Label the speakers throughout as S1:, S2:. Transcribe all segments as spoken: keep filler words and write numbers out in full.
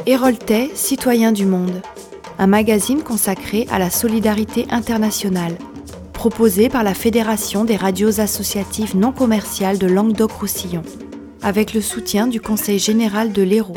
S1: Héroltais, citoyens du monde, un magazine consacré à la solidarité internationale, proposé par la Fédération des radios associatives non commerciales de Languedoc-Roussillon, avec le soutien du Conseil général de l'Hérault.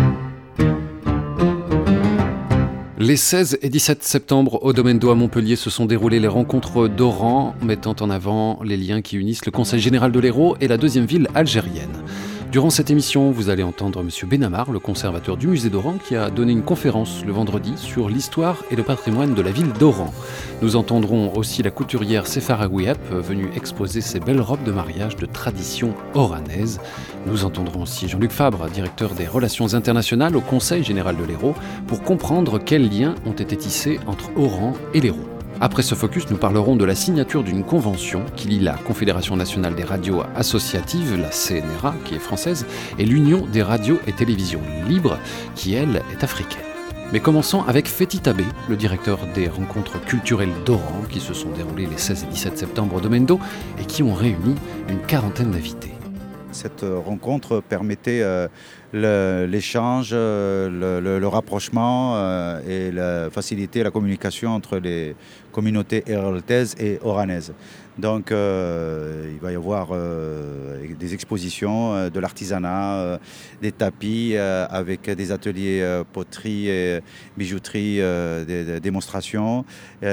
S2: Les seize et dix-sept septembre, au Domaine d'eau à Montpellier, se sont déroulées les rencontres d'Oran, mettant en avant les liens qui unissent le Conseil général de l'Hérault et la deuxième ville algérienne. Durant cette émission, vous allez entendre M. Benamar, le conservateur du musée d'Oran, qui a donné une conférence le vendredi sur l'histoire et le patrimoine de la ville d'Oran. Nous entendrons aussi la couturière Sefara Ouiep, venue exposer ses belles robes de mariage de tradition oranaise. Nous entendrons aussi Jean-Luc Fabre, directeur des relations internationales au Conseil général de l'Hérault, pour comprendre quels liens ont été tissés entre Oran et l'Hérault. Après ce focus, nous parlerons de la signature d'une convention qui lie la Confédération nationale des radios associatives, la C N R A, qui est française, et l'Union des radios et télévisions libres, qui, elle, est africaine. Mais commençons avec Fethi Tabé, le directeur des rencontres culturelles d'Oran, qui se sont déroulées les seize et dix-sept septembre au Domaine d'eau et qui ont réuni une quarantaine d'invités.
S3: Cette rencontre permettait euh, le, l'échange, euh, le, le, le rapprochement euh, et la, faciliter la communication entre les communautés héroltaises et oranaises. Donc euh, il va y avoir euh, des expositions, euh, de l'artisanat, euh, des tapis euh, avec des ateliers euh, poterie et bijouterie, euh, des, des démonstrations.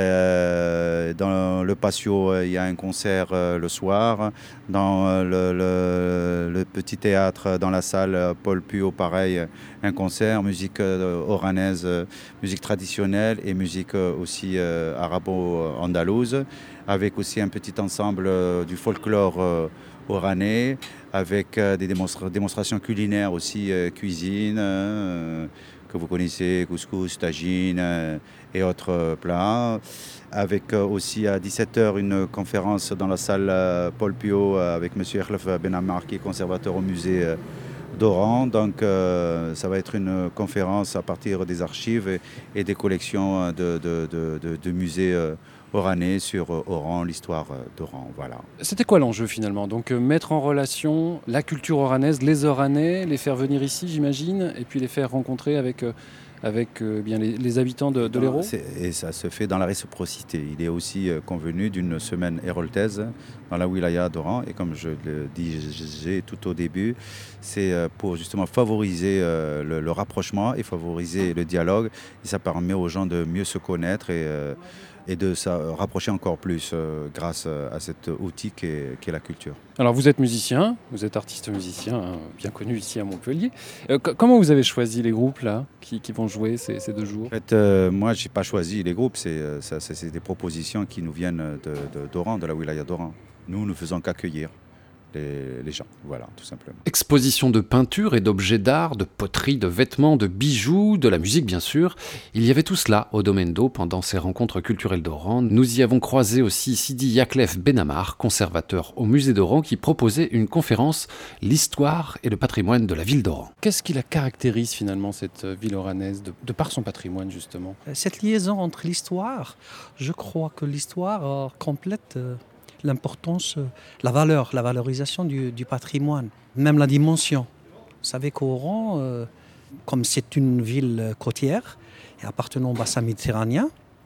S3: Euh, dans le patio, euh, il y a un concert euh, le soir. Dans euh, le, le, le petit théâtre, dans la salle Paul Puot, pareil, un concert, musique euh, oranaise, euh, musique traditionnelle et musique euh, aussi euh, arabo-andalouse, avec aussi un petit ensemble euh, du folklore euh, oranais, avec euh, des démonstra- démonstrations culinaires aussi, euh, cuisine, euh, que vous connaissez, couscous, tagine euh, et autres euh, plats. Avec euh, aussi à dix-sept heures une conférence dans la salle euh, Paul Puot euh, avec M. Erlef Benamar, qui est conservateur au musée euh, d'Oran. Donc euh, ça va être une conférence à partir des archives et, et des collections de, de, de, de, de musées euh, oranais sur euh, Oran, l'histoire euh, d'Oran. Voilà.
S2: C'était quoi l'enjeu finalement ? Donc euh, mettre en relation la culture oranaise, les Oranais, les faire venir ici j'imagine, et puis les faire rencontrer avec... Euh... avec euh, bien les, les habitants de, de l'Hérault.
S3: Et ça se fait dans la réciprocité. Il est aussi euh, convenu d'une semaine héroltaise dans la wilaya d'Oran. Et comme je le disais tout au début, c'est euh, pour justement favoriser euh, le, le rapprochement et favoriser le dialogue. Et ça permet aux gens de mieux se connaître et, euh, et de se rapprocher encore plus euh, grâce à cet outil qu'est, qu'est la culture.
S2: Alors vous êtes musicien, vous êtes artiste musicien, hein, bien connu ici à Montpellier. Euh, c- comment vous avez choisi les groupes là qui, qui vont jouer ces, ces deux jours ?
S3: En fait, euh, moi, je n'ai pas choisi les groupes, c'est, euh, ça, c'est, c'est des propositions qui nous viennent de, de, d'Oran, de la wilaya d'Oran. Nous, ne faisons qu'accueillir les, les gens, voilà, tout simplement. Exposition
S2: de peinture et d'objets d'art, de poterie, de vêtements, de bijoux, de la musique bien sûr. Il y avait tout cela au Domaine d'eau pendant ces rencontres culturelles d'Oran. Nous y avons croisé aussi Sidi Yaklef Benamar, conservateur au musée d'Oran, qui proposait une conférence « L'histoire et le patrimoine de la ville d'Oran ». Qu'est-ce qui la caractérise finalement, cette ville oranaise, de, de par son patrimoine justement ?
S4: Cette liaison entre l'histoire, je crois que l'histoire euh, complète... Euh l'importance, la valeur, la valorisation du, du patrimoine, même la dimension. Vous savez qu'Oran, euh, comme c'est une ville côtière et appartenant au bassin méditerranéen,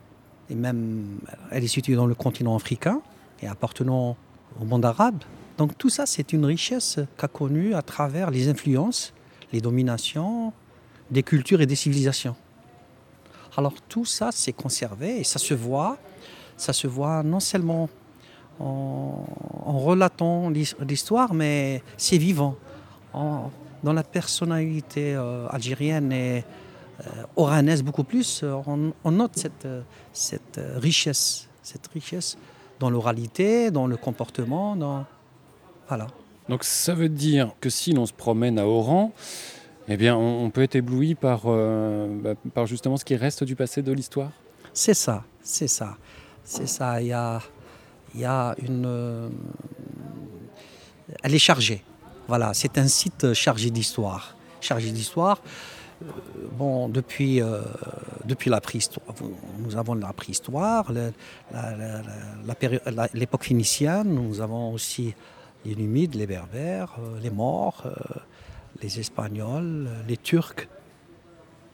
S4: et même elle est située dans le continent africain et appartenant au monde arabe, donc tout ça c'est une richesse qu'a connue à travers les influences, les dominations des cultures et des civilisations. Alors tout ça c'est conservé et ça se voit, ça se voit non seulement En, en relatant l'histoire, mais c'est vivant. En, dans la personnalité euh, algérienne et euh, oranaise beaucoup plus, on, on note cette, cette richesse, cette richesse dans l'oralité, dans le comportement, dans... voilà.
S2: Donc ça veut dire que si l'on se promène à Oran, eh bien on, on peut être ébloui par, euh, bah, par justement ce qui reste du passé de l'histoire ?
S4: C'est ça, c'est ça, c'est ça. Il y a Il y a une... Euh, elle est chargée. Voilà, c'est un site chargé d'histoire. Chargé d'histoire. Euh, bon, depuis, euh, depuis la préhistoire, nous avons la préhistoire, la, la, la, la péri- la, l'époque phénicienne, nous avons aussi les Numides, les Berbères, euh, les Maures, euh, les Espagnols, les Turcs.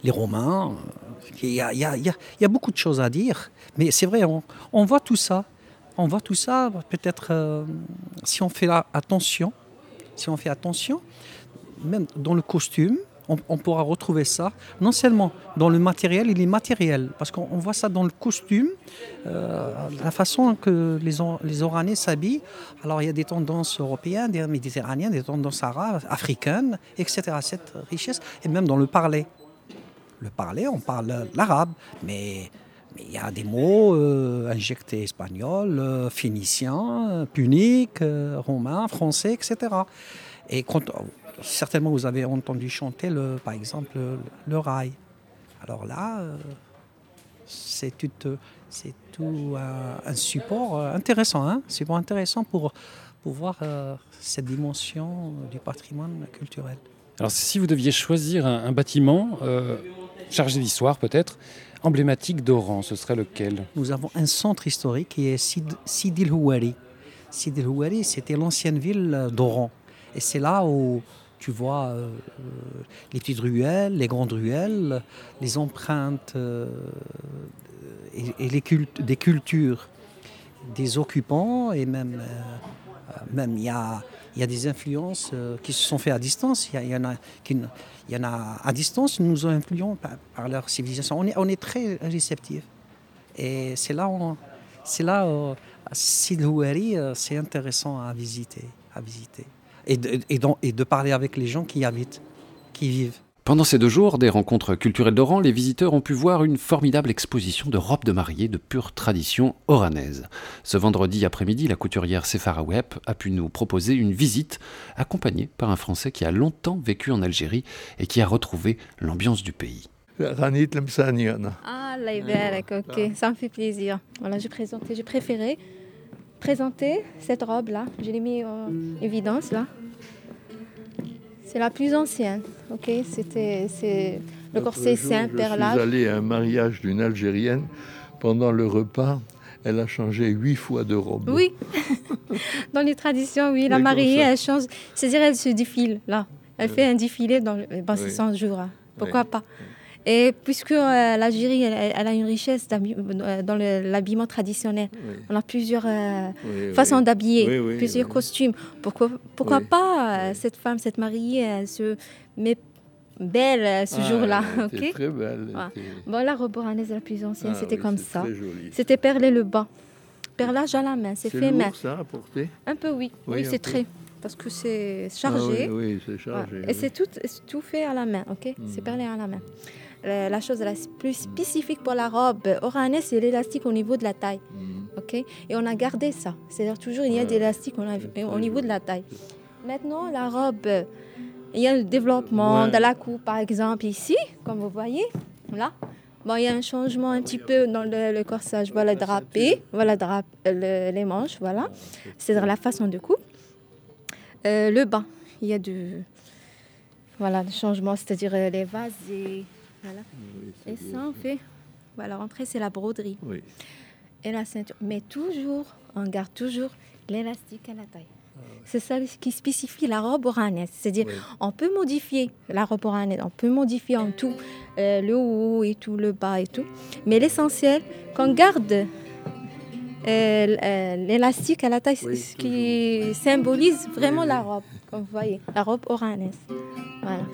S4: les Romains. Il y a, il y a, il y a, il y a beaucoup de choses à dire. Mais c'est vrai, on, on voit tout ça. On voit tout ça, peut-être, euh, si on fait la, attention, si on fait attention, même dans le costume, on, on pourra retrouver ça, non seulement dans le matériel et l'immatériel, parce qu'on on voit ça dans le costume, euh, la façon que les, les Oranais s'habillent. Alors il y a des tendances européennes, des méditerranéennes, des tendances arabes, africaines, et cetera. Cette richesse, et même dans le parler. Le parler, on parle l'arabe, mais il y a des mots euh, injectés espagnols, euh, phéniciens, euh, puniques, euh, romains, français, et cetera. Et quand, certainement, vous avez entendu chanter, le, par exemple, le, le rail. Alors là, euh, c'est tout, c'est tout un, un support intéressant, hein, support intéressant pour, pour voir euh, cette dimension du patrimoine culturel.
S5: Alors, si vous deviez choisir un, un bâtiment euh, chargé d'histoire, peut-être, emblématique d'Oran, ce serait lequel ?
S4: Nous avons un centre historique qui est Sid, Sidi El Houari. Sidi El Houari, c'était l'ancienne ville d'Oran. Et c'est là où tu vois euh, les petites ruelles, les grandes ruelles, les empreintes euh, et, et les cultes, des cultures des occupants. Et même, euh, même il y a, y a des influences euh, qui se sont faites à distance. Il y, y en a qui... Il y en a à distance, nous nous influons par, par leur civilisation. On est, on est très réceptifs. Et c'est là, on, c'est là, euh, Sidi El Houari, euh, c'est intéressant à visiter, à visiter. Et de, et, dans, et de parler avec les gens qui y habitent, qui y vivent.
S2: Pendant ces deux jours des rencontres culturelles d'Oran, les visiteurs ont pu voir une formidable exposition de robes de mariée de pure tradition oranaise. Ce vendredi après-midi, la couturière Sefara Web a pu nous proposer une visite accompagnée par un Français qui a longtemps vécu en Algérie et qui a retrouvé l'ambiance du pays.
S6: Ah, Allah Ibarak, ok, ça me fait plaisir. Voilà, j'ai présenté, j'ai préféré présenter cette robe-là. Je l'ai mis en évidence là. C'est la plus ancienne, ok. C'était, c'est le corset simple, perlage.
S7: Je suis allé à un mariage d'une Algérienne. Pendant le repas, elle a changé huit fois de robe.
S6: Oui, dans les traditions, oui. La mariée, elle change. C'est-à-dire, elle se défile, là. Elle oui. fait un défilé dans, le, dans ces oui. cent jours. Hein. Pourquoi oui. pas? Et puisque euh, l'Algérie, elle, elle a une richesse dans le, l'habillement traditionnel, oui. on a plusieurs euh, oui, façons oui. d'habiller, oui, oui, plusieurs oui. costumes. Pourquoi, pourquoi oui. pas euh, cette femme, cette mariée, elle se met belle euh, ce ah, jour-là,
S7: elle était
S6: ok.
S7: Très belle.
S6: Ouais. Était... Bon, la robe oranaise la plus ancienne, ah, c'était
S7: oui,
S6: comme
S7: c'est
S6: ça.
S7: Joli.
S6: C'était perlé le bas, perlage à la main, c'est,
S7: c'est
S6: fait main.
S7: C'est lourd ça à porter.
S6: Un peu oui, oui, oui c'est peu. Très. Parce que c'est chargé.
S7: Ah, oui, oui, c'est chargé.
S6: Ouais.
S7: Oui.
S6: Et c'est tout, c'est tout fait à la main, ok. Mm. C'est perlé à la main. La chose la plus spécifique pour la robe oranaise, c'est l'élastique au niveau de la taille. Mm. Okay? Et on a gardé ça. C'est-à-dire toujours, il y a ouais, des élastiques au niveau de la taille. Maintenant, la robe, il y a le développement ouais. de la coupe, par exemple, ici, comme vous voyez, là. Bon, il y a un changement un petit peu dans le, le corsage. Voilà, drapé, voilà, drap, le, les manches, voilà. C'est-à-dire la façon de coupe. Euh, le bas, il y a du... Voilà, le changement, c'est-à-dire les vases et... Voilà. Oui, et ça, bien. On fait. Voilà, l'entrée, c'est la broderie. Oui. Et la ceinture. Mais toujours, on garde toujours l'élastique à la taille. Ah, ouais. C'est ça qui spécifie la robe oranaise. C'est-à-dire, oui. on peut modifier la robe oranaise, on peut modifier en tout, euh, le haut et tout, le bas et tout. Mais l'essentiel, qu'on garde euh, euh, l'élastique à la taille, oui, ce qui toujours. Symbolise vraiment oui, la robe, comme vous voyez, la robe oranaise. Voilà.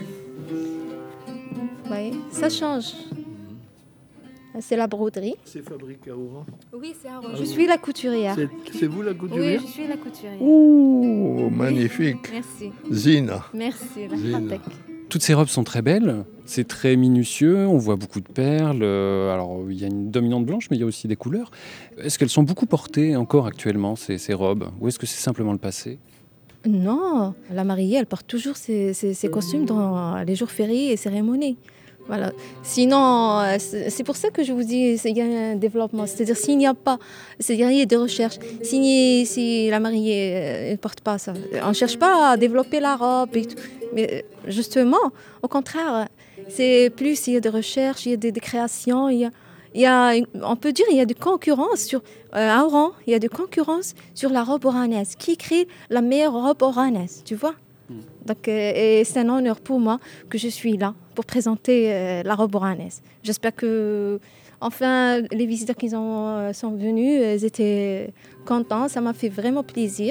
S6: Vous voyez, ça change. Mm-hmm. C'est la broderie.
S7: C'est fabriqué à Oran?
S6: Oui, c'est à Oran. Je suis la couturière.
S7: C'est, c'est vous la couturière?
S6: Oui, je suis la couturière.
S7: Ouh, magnifique.
S6: Merci.
S7: Zina.
S6: Merci.
S7: Zina.
S5: Toutes ces robes sont très belles, c'est très minutieux, on voit beaucoup de perles. Alors, il y a une dominante blanche, mais il y a aussi des couleurs. Est-ce qu'elles sont beaucoup portées encore actuellement, ces, ces robes? Ou est-ce que c'est simplement le passé?
S6: Non, la mariée, elle porte toujours ses, ses, ses costumes dans les jours fériés et cérémonies. Voilà. Sinon, c'est pour ça que je vous dis qu'il y a un développement. C'est-à-dire, s'il n'y a pas, c'est-à-dire, il y a des recherches. Si, si la mariée ne porte pas ça, on ne cherche pas à développer la robe et tout. Mais justement, au contraire, c'est plus, il y a des recherches, il y a des, des créations, il y a, il y a, on peut dire, il y a de concurrence sur, euh, à Oran, il y a de concurrence sur la robe oranaise. Qui crée la meilleure robe oranaise, tu vois? Donc, euh, et c'est un honneur pour moi que je suis là pour présenter euh, la robe oranaise. J'espère que, enfin, les visiteurs qui ont, sont venus, ils étaient contents. Ça m'a fait vraiment plaisir.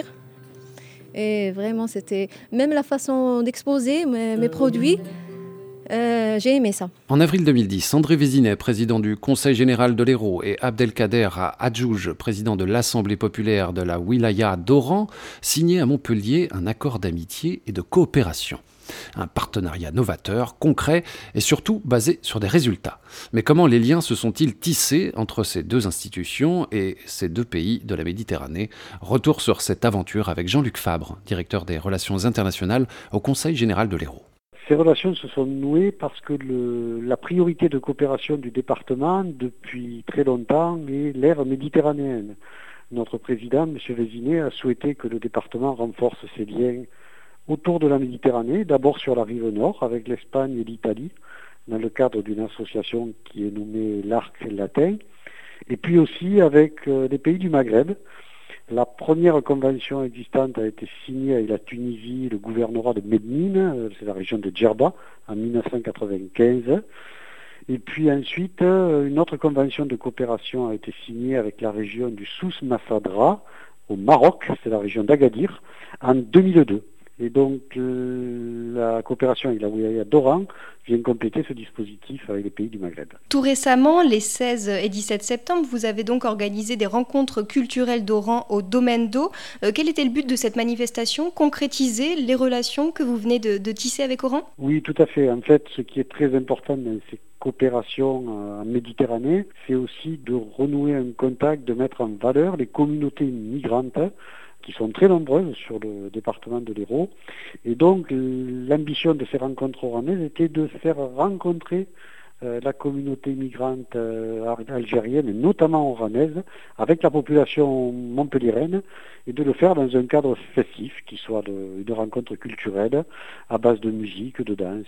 S6: Et vraiment, c'était même la façon d'exposer mes, mes produits. Euh, j'ai aimé ça.
S2: En avril deux mille dix, André Vézinet, président du Conseil général de l'Hérault, et Abdelkader Adjouj, président de l'Assemblée populaire de la wilaya d'Oran, signaient à Montpellier un accord d'amitié et de coopération. Un partenariat novateur, concret et surtout basé sur des résultats. Mais comment les liens se sont-ils tissés entre ces deux institutions et ces deux pays de la Méditerranée ? Retour sur cette aventure avec Jean-Luc Fabre, directeur des relations internationales au Conseil général de l'Hérault.
S8: Ces relations se sont nouées parce que le, la priorité de coopération du département depuis très longtemps est l'ère méditerranéenne. Notre président, M. Vézinet, a souhaité que le département renforce ses liens autour de la Méditerranée, d'abord sur la rive nord avec l'Espagne et l'Italie, dans le cadre d'une association qui est nommée l'Arc latin, et puis aussi avec euh, les pays du Maghreb. La première convention existante a été signée avec la Tunisie, le gouvernorat de Medine, c'est la région de Djerba, en dix-neuf cent quatre-vingt-quinze. Et puis ensuite, une autre convention de coopération a été signée avec la région du Souss Massadra, au Maroc, c'est la région d'Agadir, en deux mille deux. Et donc euh, la coopération avec la wilaya d'Oran vient compléter ce dispositif avec les pays du Maghreb.
S9: Tout récemment, les seize et dix-sept septembre, vous avez donc organisé des rencontres culturelles d'Oran au Domaine d'eau. Euh, quel était le but de cette manifestation ? Concrétiser les relations que vous venez de, de tisser avec Oran ?
S8: Oui, tout à fait. En fait, ce qui est très important dans ces coopérations en Méditerranée, c'est aussi de renouer un contact, de mettre en valeur les communautés migrantes qui sont très nombreuses sur le département de l'Hérault. Et donc, l'ambition de ces rencontres oranaises était de faire rencontrer euh, la communauté migrante euh, algérienne, et notamment oranaise, avec la population montpelliéraine, et de le faire dans un cadre festif, qui soit de, de rencontres culturelles à base de musique, de danse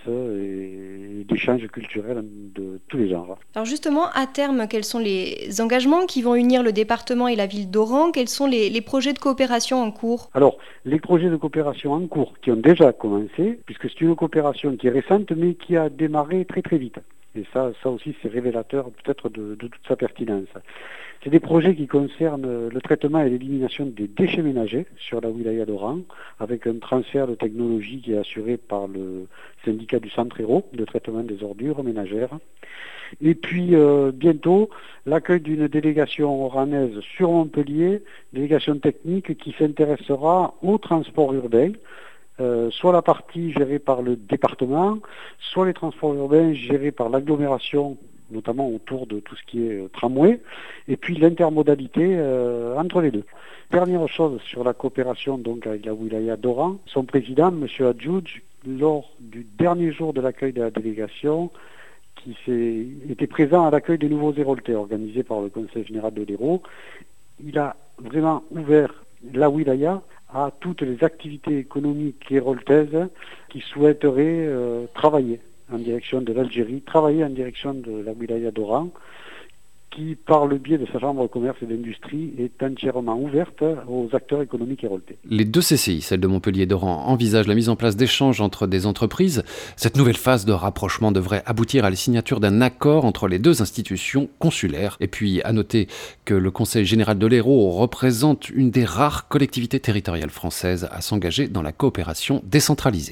S8: et d'échanges culturels de tous les genres.
S9: Alors justement, à terme, quels sont les engagements qui vont unir le département et la ville d'Oran ? Quels sont les, les projets de coopération en cours ?
S8: Alors, les projets de coopération en cours qui ont déjà commencé, puisque c'est une coopération qui est récente, mais qui a démarré très très vite. Et ça, ça aussi, c'est révélateur peut-être de, de toute sa pertinence. C'est des projets qui concernent le traitement et l'élimination des déchets ménagers sur la wilaya d'Oran, avec un transfert de technologie qui est assuré par le syndicat du Centre Hérault, de traitement des ordures ménagères. Et puis, euh, bientôt, l'accueil d'une délégation oranaise sur Montpellier, délégation technique qui s'intéressera au transport urbain, Euh, soit la partie gérée par le département, soit les transports urbains gérés par l'agglomération, notamment autour de tout ce qui est euh, tramway, et puis l'intermodalité euh, entre les deux. Dernière chose sur la coopération donc avec la wilaya d'Oran, son président, M. Adjouj, lors du dernier jour de l'accueil de la délégation, qui s'est, était présent à l'accueil des nouveaux Héraultais organisé par le Conseil général de l'Hérault, il a vraiment ouvert la wilaya à toutes les activités économiques héraultaises qui souhaiteraient euh, travailler en direction de l'Algérie, travailler en direction de la wilaya d'Oran, qui, par le biais de sa chambre de commerce et d'industrie, est entièrement ouverte aux acteurs économiques héraultais.
S2: Les deux C C I, celle de Montpellier et d'Oran, envisagent la mise en place d'échanges entre des entreprises. Cette nouvelle phase de rapprochement devrait aboutir à la signature d'un accord entre les deux institutions consulaires. Et puis, à noter que le Conseil général de l'Hérault représente une des rares collectivités territoriales françaises à s'engager dans la coopération décentralisée.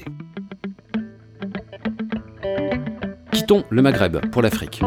S2: Quittons le Maghreb pour l'Afrique.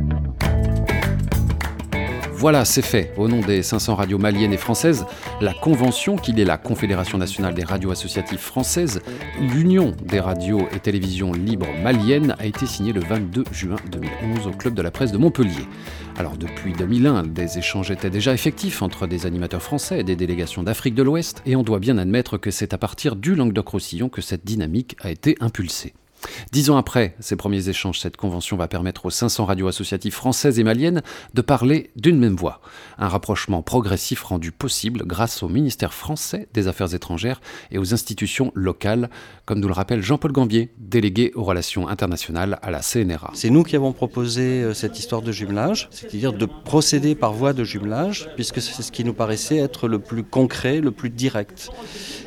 S2: Voilà, c'est fait. Au nom des cinq cents radios maliennes et françaises, la convention qui lie la Confédération nationale des radios associatives françaises, l'Union des radios et télévisions libres maliennes, a été signée le vingt-deux juin deux mille onze au Club de la presse de Montpellier. Alors depuis deux mille un, des échanges étaient déjà effectifs entre des animateurs français et des délégations d'Afrique de l'Ouest, et on doit bien admettre que c'est à partir du Languedoc-Roussillon que cette dynamique a été impulsée. Dix ans après ces premiers échanges, cette convention va permettre aux cinq cents radios associatives françaises et maliennes de parler d'une même voix. Un rapprochement progressif rendu possible grâce au ministère français des Affaires étrangères et aux institutions locales, comme nous le rappelle Jean-Paul Gambier, délégué aux relations internationales à la C N R A.
S10: C'est nous qui avons proposé cette histoire de jumelage, c'est-à-dire de procéder par voie de jumelage, puisque c'est ce qui nous paraissait être le plus concret, le plus direct.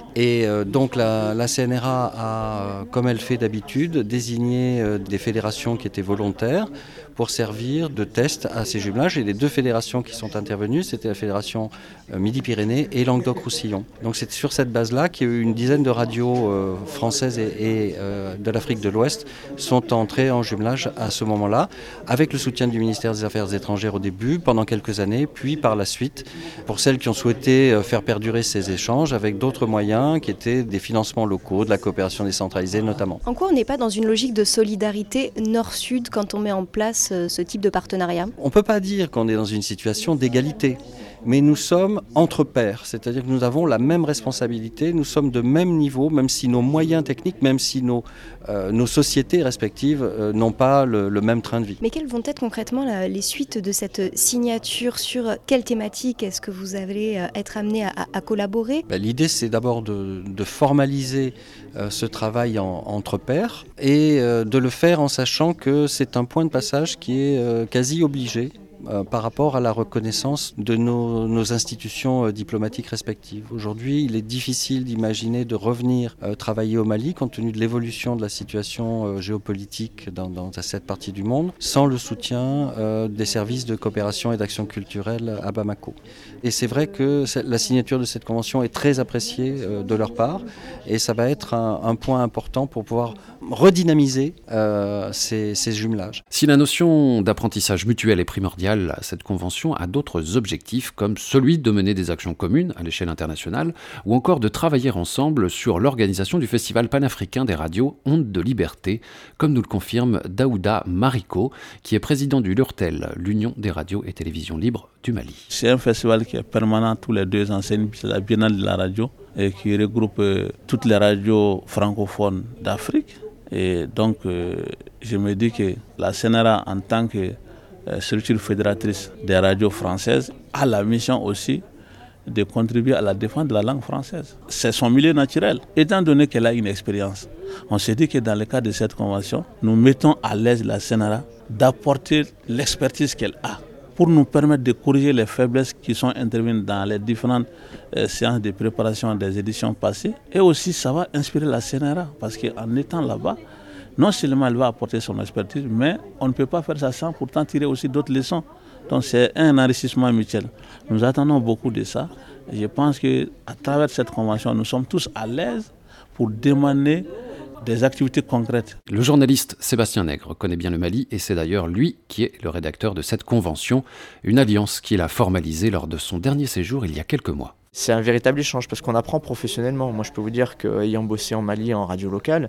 S10: Et euh, donc la, la C N R A a, comme elle fait d'habitude, désigné euh, des fédérations qui étaient volontaires pour servir de test à ces jumelages. Et les deux fédérations qui sont intervenues, c'était la fédération euh, Midi-Pyrénées et Languedoc-Roussillon. Donc c'est sur cette base-là qu'il y a eu une dizaine de radios euh, françaises et, et euh, de l'Afrique de l'Ouest sont entrées en jumelage à ce moment-là, avec le soutien du ministère des Affaires étrangères au début, pendant quelques années, puis par la suite, pour celles qui ont souhaité euh, faire perdurer ces échanges avec d'autres moyens qui étaient des financements locaux, de la coopération décentralisée notamment.
S9: En quoi on n'est pas dans une logique de solidarité nord-sud quand on met en place ce type de partenariat?
S10: On ne peut pas dire qu'on est dans une situation d'égalité, mais nous sommes entre pairs, c'est-à-dire que nous avons la même responsabilité, nous sommes de même niveau, même si nos moyens techniques, même si nos, euh, nos sociétés respectives euh, n'ont pas le, le même train de vie.
S9: Mais quelles vont être concrètement la, les suites de cette signature? Sur quelle thématique est-ce que vous allez être amené à, à collaborer?
S10: Ben, l'idée, c'est d'abord de, de formaliser euh, ce travail en, entre pairs et euh, de le faire en sachant que c'est un point de passage qui est euh, quasi obligé euh, par rapport à la reconnaissance de nos, nos institutions euh, diplomatiques respectives. Aujourd'hui, il est difficile d'imaginer de revenir euh, travailler au Mali compte tenu de l'évolution de la situation euh, géopolitique dans, dans cette partie du monde sans le soutien euh, des services de coopération et d'action culturelle à Bamako. Et c'est vrai que la signature de cette convention est très appréciée euh, de leur part et ça va être un, un point important pour pouvoir redynamiser euh, ces, ces jumelages.
S2: Si la notion d'apprentissage mutuel est primordiale, cette convention a d'autres objectifs comme celui de mener des actions communes à l'échelle internationale ou encore de travailler ensemble sur l'organisation du Festival panafricain des radios Ondes de Liberté, comme nous le confirme Daouda Mariko, qui est président du LURTEL, l'Union des radios et télévisions libres du Mali.
S11: C'est un festival qui est permanent tous les deux ans, c'est la Biennale de la radio et qui regroupe euh, toutes les radios francophones d'Afrique. Et donc, euh, je me dis que la C N R A, en tant que euh, structure fédératrice des radios françaises, a la mission aussi de contribuer à la défense de la langue française. C'est son milieu naturel. Étant donné qu'elle a une expérience, on s'est dit que dans le cadre de cette convention, nous mettons à l'aise la C N R A d'apporter l'expertise qu'elle a pour nous permettre de corriger les faiblesses qui sont intervenues dans les différentes euh, séances de préparation des éditions passées. Et aussi, ça va inspirer la C N R A, parce qu'en étant là-bas, non seulement elle va apporter son expertise, mais on ne peut pas faire ça sans pourtant tirer aussi d'autres leçons. Donc c'est un enrichissement mutuel. Nous attendons beaucoup de ça. Et je pense qu'à travers cette convention, nous sommes tous à l'aise pour demander des activités concrètes.
S2: Le journaliste Sébastien Nègre connaît bien le Mali et c'est d'ailleurs lui qui est le rédacteur de cette convention, une alliance qu'il a formalisée lors de son dernier séjour il y a quelques mois.
S12: C'est un véritable échange parce qu'on apprend professionnellement. Moi je peux vous dire qu'ayant bossé en Mali en radio locale,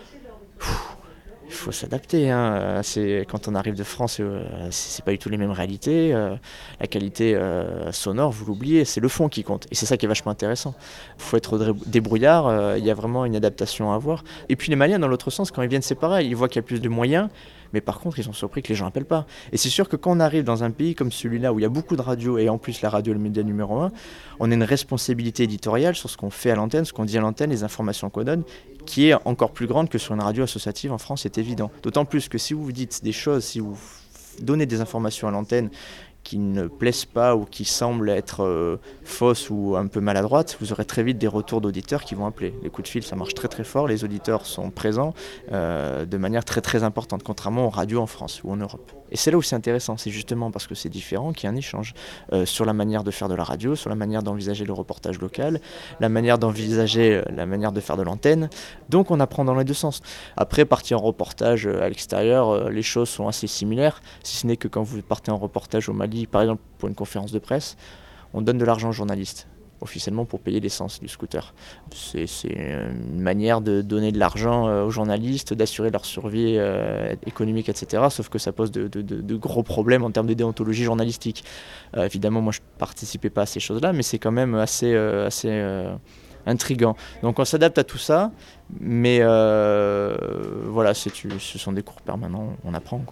S12: il faut s'adapter. Hein. C'est, quand on arrive de France, euh, c'est, c'est pas du tout les mêmes réalités. Euh, la qualité euh, sonore, vous l'oubliez, c'est le fond qui compte. Et c'est ça qui est vachement intéressant. Il faut être débrouillard, euh, il y a vraiment une adaptation à avoir. Et puis les Maliens, dans l'autre sens, quand ils viennent, c'est pareil. Ils voient qu'il y a plus de moyens. Mais par contre, ils sont surpris que les gens n'appellent pas. Et c'est sûr que quand on arrive dans un pays comme celui-là, où il y a beaucoup de radios, et en plus la radio est le média numéro un, on a une responsabilité éditoriale sur ce qu'on fait à l'antenne, ce qu'on dit à l'antenne, les informations qu'on donne, qui est encore plus grande que sur une radio associative en France, c'est évident. D'autant plus que si vous vous dites des choses, si vous donnez des informations à l'antenne qui ne plaisent pas ou qui semblent être euh, fausses ou un peu maladroites, vous aurez très vite des retours d'auditeurs qui vont appeler. Les coups de fil, ça marche très très fort, les auditeurs sont présents euh, de manière très très importante, contrairement aux radios en France ou en Europe. Et c'est là où c'est intéressant, c'est justement parce que c'est différent qu'il y a un échange euh, sur la manière de faire de la radio, sur la manière d'envisager le reportage local, la manière d'envisager euh, la manière de faire de l'antenne. Donc on apprend dans les deux sens. Après, partir en reportage euh, à l'extérieur, euh, les choses sont assez similaires, si ce n'est que quand vous partez en reportage au Mali, par exemple pour une conférence de presse, on donne de l'argent aux journalistes, officiellement pour payer l'essence du scooter. C'est, c'est une manière de donner de l'argent aux journalistes, d'assurer leur survie euh, économique, et cetera. Sauf que ça pose de, de, de, de gros problèmes en termes de déontologie journalistique. Euh, évidemment, moi je ne participais pas à ces choses-là, mais c'est quand même assez, euh, assez euh, intriguant. Donc on s'adapte à tout ça, mais euh, voilà, c'est, ce sont des cours permanents, on apprend, quoi.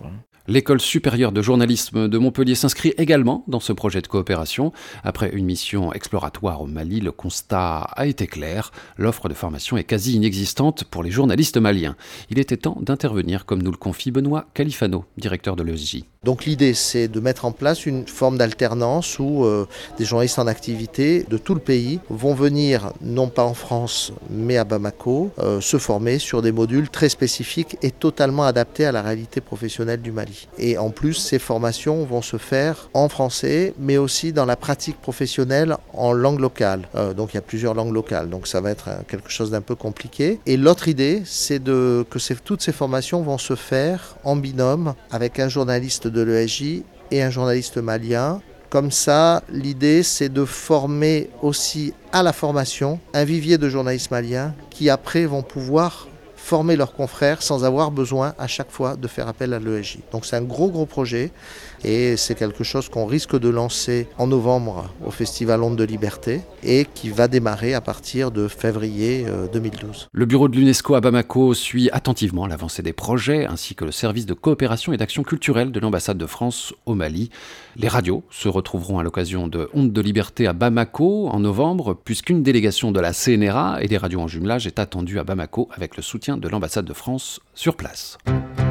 S2: L'École supérieure de journalisme de Montpellier s'inscrit également dans ce projet de coopération. Après une mission exploratoire au Mali, le constat a été clair. L'offre de formation est quasi inexistante pour les journalistes maliens. Il était temps d'intervenir, comme nous le confie Benoît Califano, directeur de l'E S J.
S13: Donc l'idée, c'est de mettre en place une forme d'alternance où euh, des journalistes en activité de tout le pays vont venir, non pas en France, mais à Bamako, euh, se former sur des modules très spécifiques et totalement adaptés à la réalité professionnelle du Mali. Et en plus, ces formations vont se faire en français, mais aussi dans la pratique professionnelle en langue locale. Euh, donc il y a plusieurs langues locales, donc ça va être quelque chose d'un peu compliqué. Et l'autre idée, c'est de, que ces, toutes ces formations vont se faire en binôme avec un journaliste de l'E S J et un journaliste malien. Comme ça, l'idée, c'est de former aussi à la formation un vivier de journalistes maliens qui après vont pouvoir former leurs confrères sans avoir besoin à chaque fois de faire appel à l'E S J. Donc c'est un gros gros projet et c'est quelque chose qu'on risque de lancer en novembre au Festival Ondes de Liberté et qui va démarrer à partir de février deux mille douze.
S2: Le bureau de l'UNESCO à Bamako suit attentivement l'avancée des projets ainsi que le service de coopération et d'action culturelle de l'ambassade de France au Mali. Les radios se retrouveront à l'occasion de Ondes de Liberté à Bamako en novembre puisqu'une délégation de la C N R A et des radios en jumelage est attendue à Bamako avec le soutien de l'ambassade de France sur place.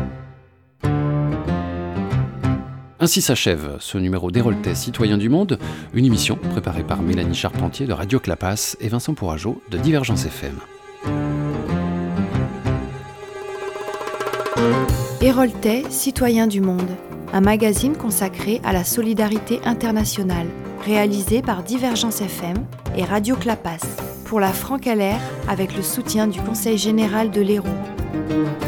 S2: Ainsi s'achève ce numéro d'Héraultais Citoyens du Monde, une émission préparée par Mélanie Charpentier de Radio Clapas et Vincent Pourrageau de Divergence F M.
S1: Héraultais Citoyens du Monde, un magazine consacré à la solidarité internationale, réalisé par Divergence F M et Radio Clapas, pour la Franck-Allaire avec le soutien du Conseil général de l'Hérault.